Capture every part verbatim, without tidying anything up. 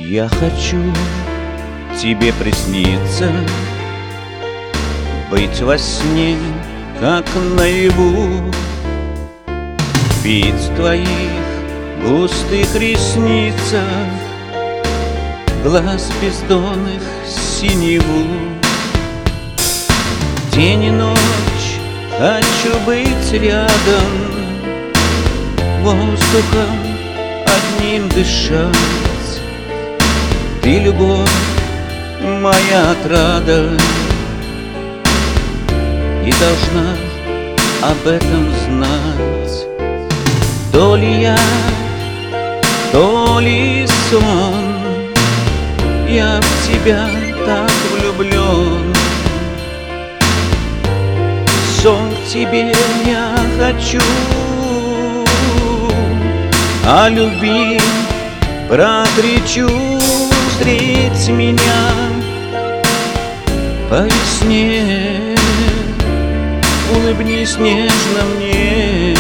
Я хочу тебе присниться, быть во сне, как наяву, пить в твоих густых ресницах глаз бездонных синеву. День и ночь хочу быть рядом, воздухом одним дышать. Ты любовь, моя отрада, и должна об этом знать. То ли я, то ли сон, я в тебя так влюблен. Сон к тебе я хочу, о любви прокричу. Встреть меня по весне, улыбнись нежно мне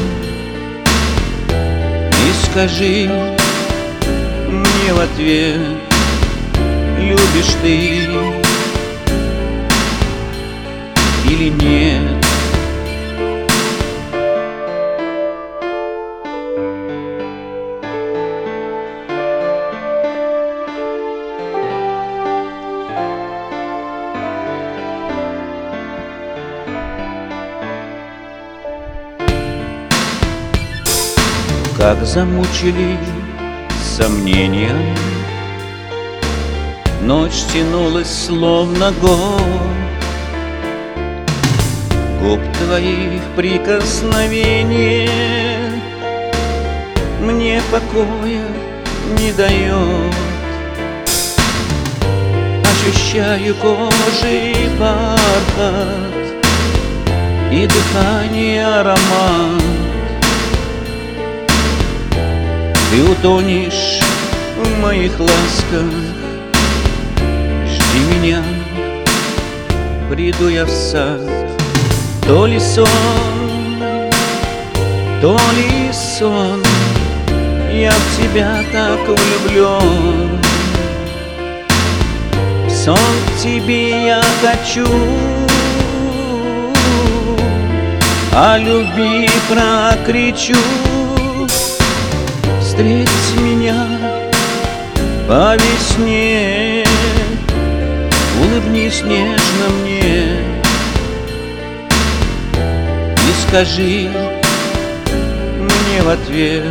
и скажи мне в ответ, любишь ты или нет. Как замучили сомнения, ночь тянулась словно год. Губ твоих прикосновение мне покоя не дает. Ощущаю кожей бархат и дыхание аромат. Ты утонешь в моих ласках, жди меня, приду я в сад. То ли сон, то ли сон, я в тебя так влюблен. В сон к тебе я хочу, о любви прокричу. Встреть меня по весне, улыбнись нежно мне и скажи мне в ответ,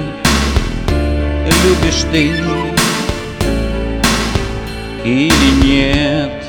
любишь ты или нет.